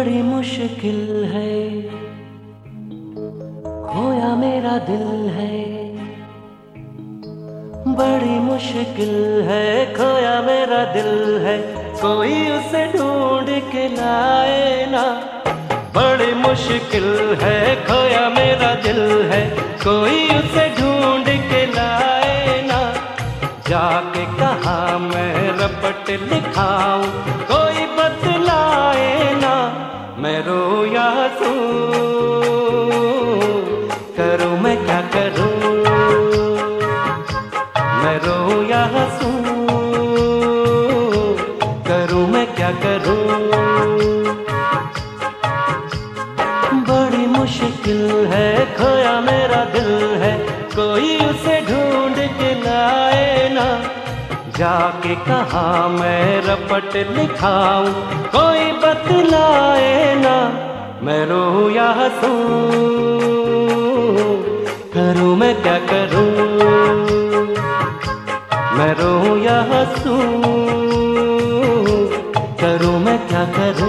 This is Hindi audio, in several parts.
बड़ी मुश्किल है, खोया मेरा दिल है। बड़ी मुश्किल है, खोया मेरा दिल है, कोई उसे ढूंढ के लाए ना। बड़ी मुश्किल है, खोया मेरा दिल है, कोई उसे ढूंढ के लाए ना। जाके कहाँ मैं रपट लिखाऊं, कोई बतलाए ना। मैं रो या हंसूं, करूं मैं क्या करूं। मैं रो या हंसूं, करूं मैं क्या करूं। बड़ी मुश्किल है, खोया मेरा दिल है, कोई उसे ढूंढ के लाए ना। जाके कहाँ मैं रपट लिखाऊं, कोई बतलाए ना। मैं रो या हंसूं, करूं मैं क्या करूं। मैं रो या हंसूं, करूं मैं क्या करूं।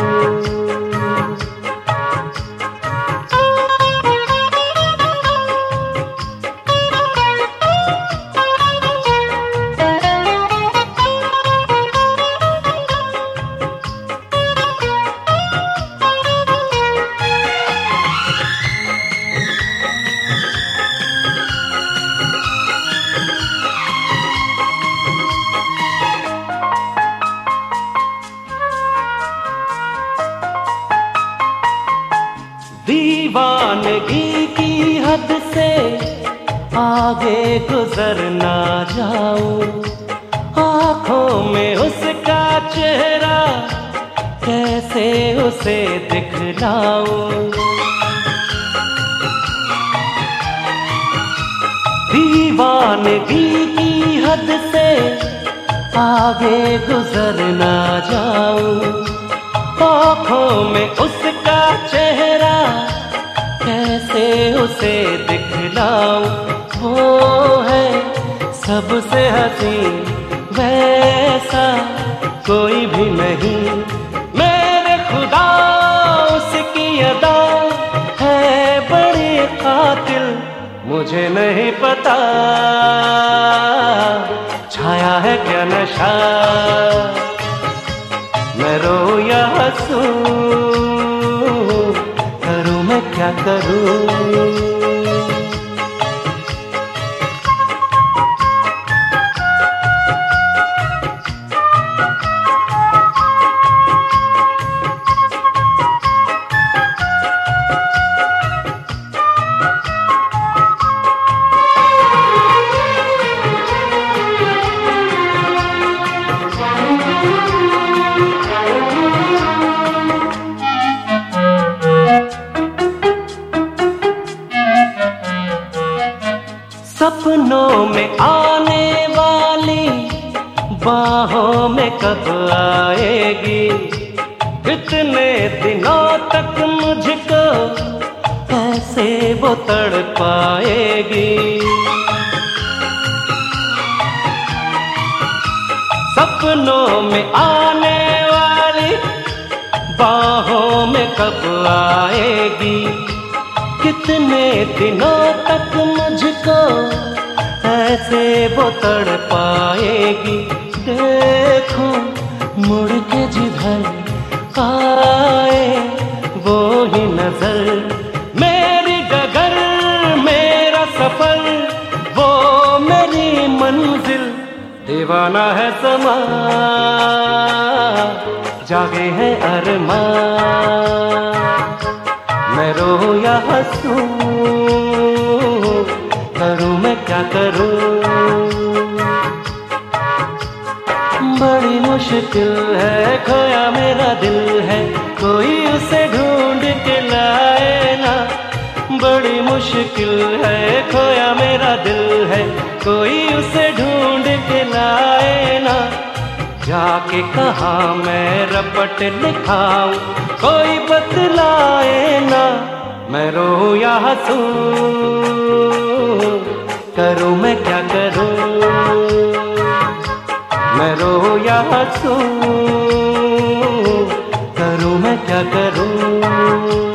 दीवानगी की हद से आगे गुजर ना जाऊं, आँखों में उसका चेहरा कैसे उसे दिखलाऊं। दीवानगी की हद से आगे गुजर ना जाऊं, आँखों में उसका चेहरा कैसे उसे दिखलाऊं। वो है सबसे हसीन, वैसा कोई भी नहीं। मेरे खुदा उसकी अदा है बड़ी कातिल, मुझे नहीं पता छाया है क्या नशा। मैं रो या हंसूं, करूं मैं क्या करूं। सपनों में आने वाली बाहों में कब आएगी। कितने दिनों तक मुझको ऐसे वो तड़पाएगी। सपनों में आने वाली बाहों में कब आएगी। कितने दिनों तक मुझको ऐसे वो तड़पाएगी। देखो मुड़ के जिधर आए वो ही नजर, मेरी डगर मेरा सफर, वो मेरी मंजिल। दीवाना है समा, जागे है अरमान। मैं रो या हंसूं, करूं मैं क्या करूं। बड़ी मुश्किल है, खोया मेरा दिल है, कोई उसे ढूंढ के लाए ना। बड़ी मुश्किल है, खोया मेरा दिल है, कोई उसे ढूंढ के लाए ना। जाके कहाँ मैं रपट लिखाऊं, कोई बतलाए ना। मैं रो या हंसूं, करूं मैं क्या करूं। मैं रो या हंसूं, करूं मैं क्या क्या करूं।